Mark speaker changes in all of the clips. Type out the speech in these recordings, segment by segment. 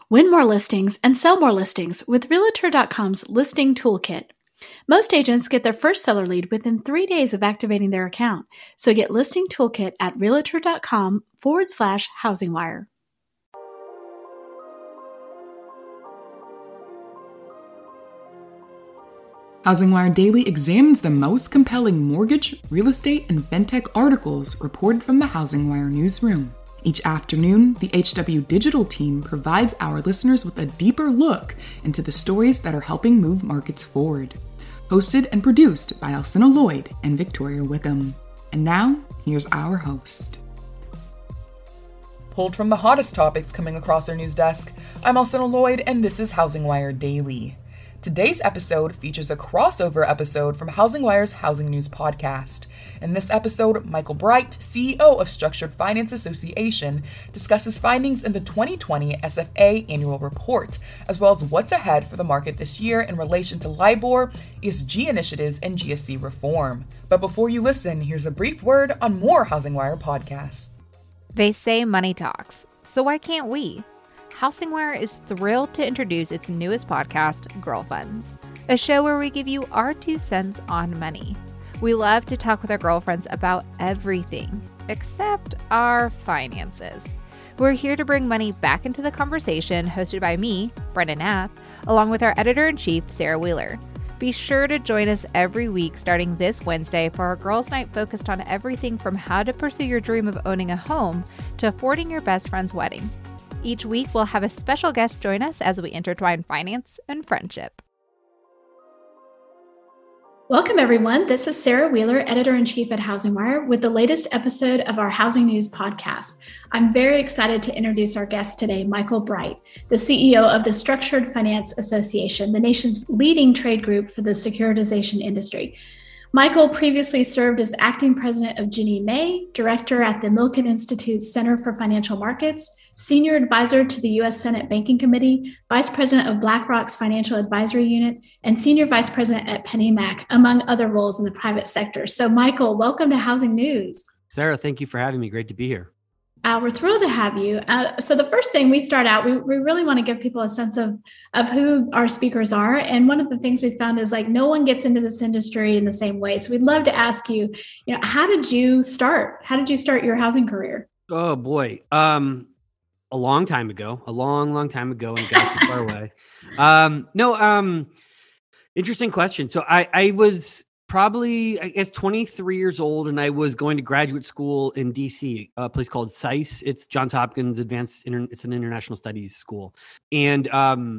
Speaker 1: Win more listings and sell more listings with Realtor.com's Listing Toolkit. Most agents get their first seller lead within 3 days of activating their account. So get Listing Toolkit at Realtor.com/HousingWire.
Speaker 2: HousingWire Daily examines the most compelling mortgage, real estate, and fintech articles reported from the HousingWire newsroom. Each afternoon, the HW Digital team provides our listeners with a deeper look into the stories that are helping move markets forward. Hosted and produced by Alcina Lloyd and Victoria Wickham. And now, here's our host. Pulled from the hottest topics coming across our news desk, I'm Alcina Lloyd, and this is HousingWire Daily. Today's episode features a crossover episode from HousingWire's Housing News podcast. In this episode, Michael Bright, CEO of Structured Finance Association, discusses findings in the 2020 SFA annual report, as well as what's ahead for the market this year in relation to LIBOR, ESG initiatives, and GSE reform. But before you listen, here's a brief word on more HousingWire podcasts.
Speaker 3: They say money talks, so why can't we? HousingWire is thrilled to introduce its newest podcast, Girlfriends, a show where we give you our 2 cents on money. We love to talk with our girlfriends about everything, except our finances. We're here to bring money back into the conversation, hosted by me, Brenda Knapp, along with our editor-in-chief, Sarah Wheeler. Be sure to join us every week starting this Wednesday for our Girls' Night focused on everything from how to pursue your dream of owning a home to affording your best friend's wedding. Each week, we'll have a special guest join us as we intertwine finance and friendship.
Speaker 1: Welcome, everyone. This is Sarah Wheeler, editor-in-chief at HousingWire, with the latest episode of our Housing News podcast. I'm very excited to introduce our guest today, Michael Bright, the CEO of the Structured Finance Association, the nation's leading trade group for the securitization industry. Michael previously served as acting president of Ginnie Mae, director at the Milken Institute's Center for Financial Markets, senior advisor to the U.S. Senate Banking Committee, vice president of BlackRock's Financial Advisory Unit, and senior vice president at PennyMac, among other roles in the private sector. So, Michael, welcome to Housing News.
Speaker 4: Sarah, thank you for having me. Great to be here.
Speaker 1: We're thrilled to have you. So the first thing we start out, we really want to give people a sense of who our speakers are. And one of the things we found is no one gets into this industry in the same way. So we'd love to ask you, how did you start? How did you start your housing career?
Speaker 4: Oh, boy. A long time ago, and got too far away. Interesting question. So I was probably, 23 years old, and I was going to graduate school in DC, a place called SAIS. It's Johns Hopkins it's an international studies school. And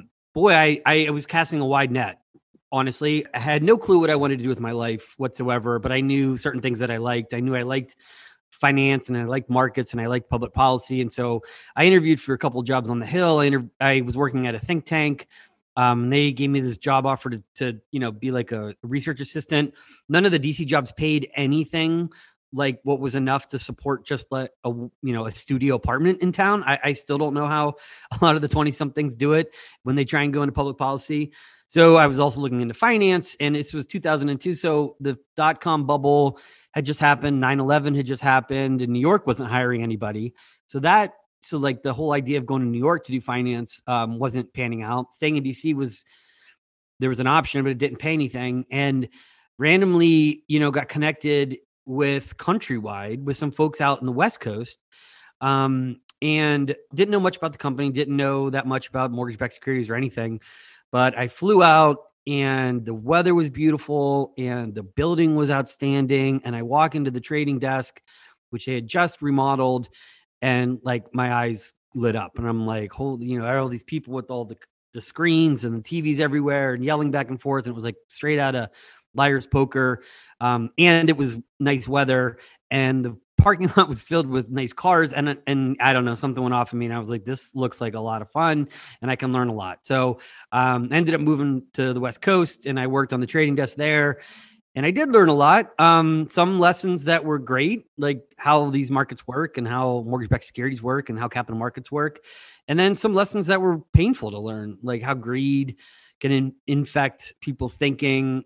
Speaker 4: I was casting a wide net. Honestly, I had no clue what I wanted to do with my life whatsoever, but I knew certain things that I liked. I knew I liked finance, and I liked markets, and I liked public policy. And so I interviewed for a couple of jobs on the Hill. I was working at a think tank. They gave me this job offer to be like a research assistant. None of the DC jobs paid anything like what was enough to support just like a studio apartment in town. I still don't know how a lot of the 20-somethings do it when they try and go into public policy. So I was also looking into finance, and this was 2002. So the dot-com bubble had just happened. 9/11 had just happened, and New York wasn't hiring anybody. So the whole idea of going to New York to do finance wasn't panning out. Staying in DC there was an option, but it didn't pay anything. And randomly, got connected with Countrywide with some folks out in the West Coast, and didn't know much about the company, didn't know that much about mortgage-backed securities or anything. But I flew out, and the weather was beautiful, and the building was outstanding. And I walk into the trading desk, which they had just remodeled, and my eyes lit up. And I'm like, holy, all these people with all the screens and the TVs everywhere and yelling back and forth. And it was like straight out of Liar's Poker. And it was nice weather, and the parking lot was filled with nice cars. And I don't know, something went off of me, and I was like, this looks like a lot of fun, and I can learn a lot. So I ended up moving to the West Coast, and I worked on the trading desk there. And I did learn a lot. Some lessons that were great, like how these markets work and how mortgage-backed securities work and how capital markets work. And then some lessons that were painful to learn, like how greed can infect people's thinking,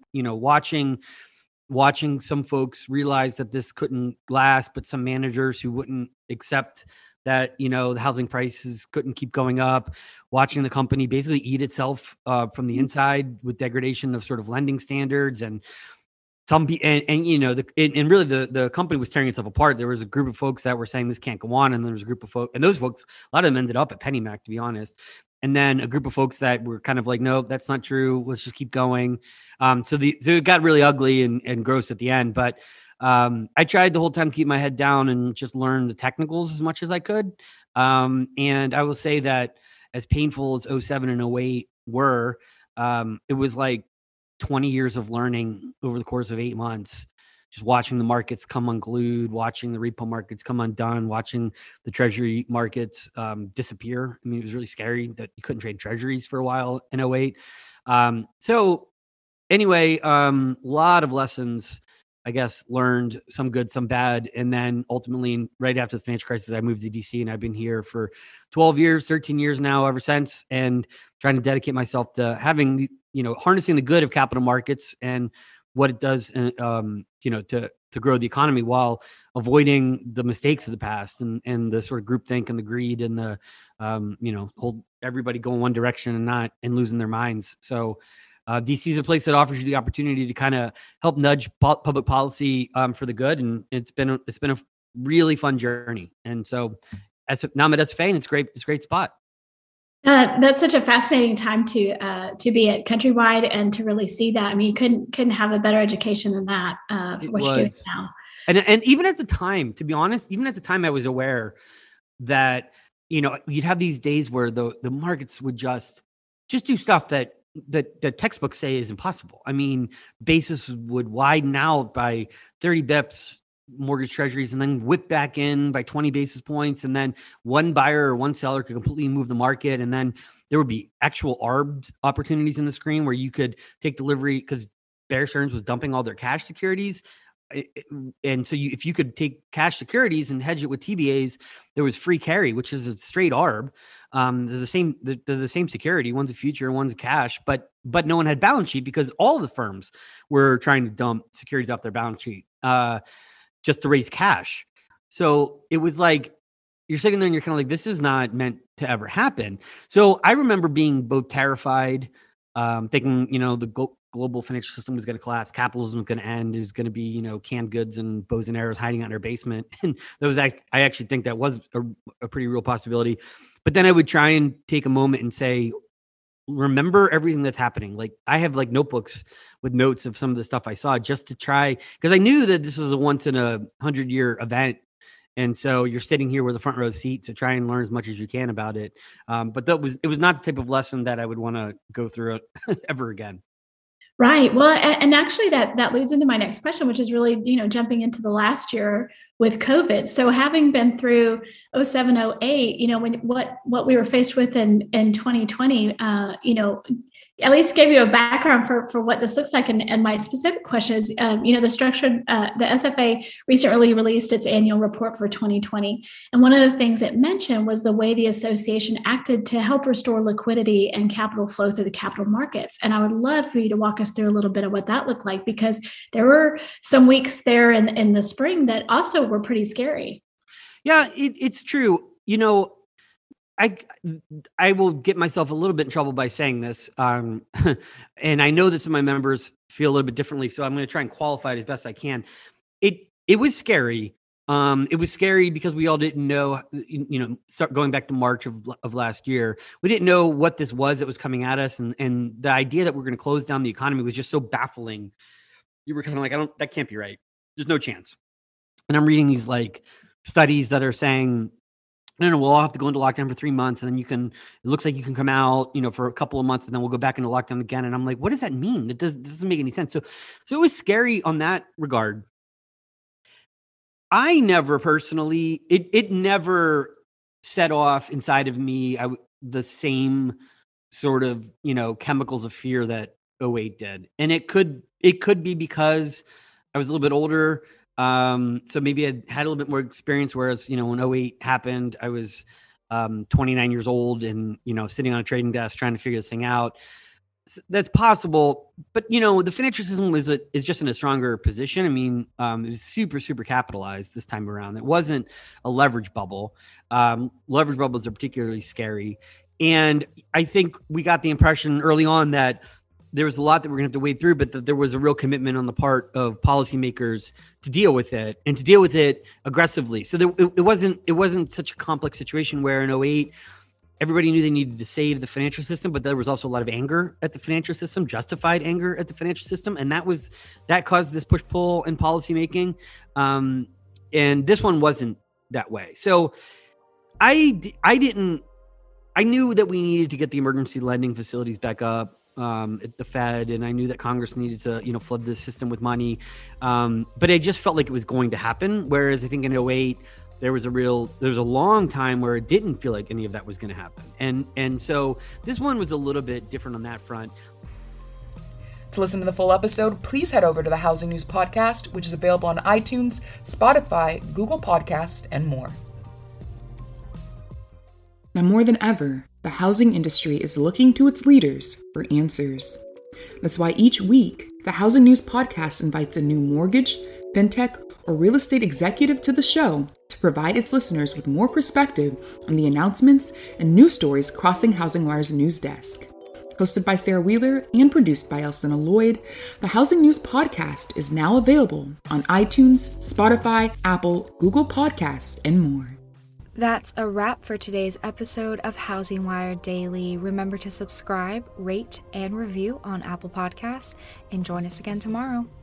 Speaker 4: watching some folks realize that this couldn't last, but some managers who wouldn't accept that, the housing prices couldn't keep going up, watching the company basically eat itself from the inside with degradation of sort of lending standards and and really the company was tearing itself apart. There was a group of folks that were saying this can't go on. And there was a group of folks, and those folks, a lot of them ended up at PennyMac, to be honest. And then a group of folks that were kind of like, no, that's not true. Let's just keep going. So it got really ugly and gross at the end. But I tried the whole time to keep my head down and just learn the technicals as much as I could. And I will say that as painful as 07 and 08 were, it was like 20 years of learning over the course of 8 months, just watching the markets come unglued, watching the repo markets come undone, watching the treasury markets disappear. I mean, it was really scary that you couldn't trade treasuries for a while in 08. So anyway, a lot of lessons, I guess, learned, some good, some bad. And then ultimately, right after the financial crisis, I moved to DC, and I've been here for 12 years, 13 years now ever since, and trying to dedicate myself to having, harnessing the good of capital markets and what it does, to grow the economy while avoiding the mistakes of the past and the sort of groupthink and the greed and the, hold everybody going one direction and losing their minds. So DC is a place that offers you the opportunity to kind of help nudge public policy for the good. And it's been a really fun journey. And so now I'm at SFA, and it's great. It's a great spot.
Speaker 1: That's such a fascinating time to be at Countrywide and to really see that. I mean, you couldn't have a better education than that for what you're doing now.
Speaker 4: And even at the time, to be honest, I was aware that, you'd have these days where the markets would just do stuff that textbooks say is impossible. I mean, basis would widen out by 30 bips, mortgage treasuries, and then whip back in by 20 basis points. And then one buyer or one seller could completely move the market. And then there would be actual ARB opportunities in the screen where you could take delivery because Bear Stearns was dumping all their cash securities. And so if you could take cash securities and hedge it with TBAs, there was free carry, which is a straight ARB. They're the same security. One's a future, one's a cash, but no one had balance sheet because all the firms were trying to dump securities off their balance sheet just to raise cash. So it was like, you're sitting there and you're kind of like, this is not meant to ever happen. So I remember being both terrified, thinking, the global financial system was going to collapse, capitalism was going to end, is going to be, canned goods and bows and arrows hiding out in our basement. And I actually think that was a pretty real possibility. But then I would try and take a moment and say, remember everything that's happening. Like I have like notebooks with notes of some of the stuff I saw just to try, because I knew that this was a once in 100-year event. And so you're sitting here with a front row seat to try and learn as much as you can about it. But it was not the type of lesson that I would want to go through ever again.
Speaker 1: Right. Well, and actually that leads into my next question, which is really, jumping into the last year with COVID. So having been through 07, 08, when what we were faced with in 2020, at least gave you a background for what this looks like. And my specific question is, the SFA recently released its annual report for 2020. And one of the things it mentioned was the way the association acted to help restore liquidity and capital flow through the capital markets. And I would love for you to walk us through a little bit of what that looked like, because there were some weeks there in the spring that also were pretty scary.
Speaker 4: Yeah, it's true. I will get myself a little bit in trouble by saying this. And I know that some of my members feel a little bit differently, so I'm going to try and qualify it as best I can. It was scary. It was scary because we all didn't know, start going back to March of last year. We didn't know what this was that was coming at us. And the idea that we're going to close down the economy was just so baffling. You were kind of like, that can't be right. There's no chance. And I'm reading these like studies that are saying, no, we'll all have to go into lockdown for 3 months. And then it looks like you can come out, for a couple of months, but then we'll go back into lockdown again. And I'm like, what does that mean? It doesn't make any sense. So it was scary on that regard. I never personally, it never set off inside of me the same sort of, chemicals of fear that 08 did. And it could be because I was a little bit older. So maybe I had a little bit more experience, whereas, when 08 happened, I was 29 years old and, sitting on a trading desk trying to figure this thing out. that's possible, but the financial system is just in a stronger position. I mean, it was super capitalized this time around. It wasn't a leverage bubble. Leverage bubbles are particularly scary, and I think we got the impression early on that there was a lot that we're going to have to wade through, but that there was a real commitment on the part of policymakers to deal with it and to deal with it aggressively. So it wasn't such a complex situation where in 2008. Everybody knew they needed to save the financial system, but there was also a lot of anger at the financial system, justified anger at the financial system. And that caused this push-pull in policymaking. And this one wasn't that way. So I knew that we needed to get the emergency lending facilities back up at the Fed. And I knew that Congress needed to, flood the system with money. But I just felt like it was going to happen. Whereas I think in 2008, there was a long time where it didn't feel like any of that was going to happen. And so this one was a little bit different on that front.
Speaker 2: To listen to the full episode, please head over to the Housing News Podcast, which is available on iTunes, Spotify, Google Podcasts, and more. Now more than ever, the housing industry is looking to its leaders for answers. That's why each week, the Housing News Podcast invites a new mortgage, fintech, or real estate executive to the show to provide its listeners with more perspective on the announcements and news stories crossing HousingWire's news desk. Hosted by Sarah Wheeler and produced by Elsenna Lloyd, the Housing News Podcast is now available on iTunes, Spotify, Apple, Google Podcasts, and more.
Speaker 5: That's a wrap for today's episode of Housing Wire Daily. Remember to subscribe, rate, and review on Apple Podcasts, and join us again tomorrow.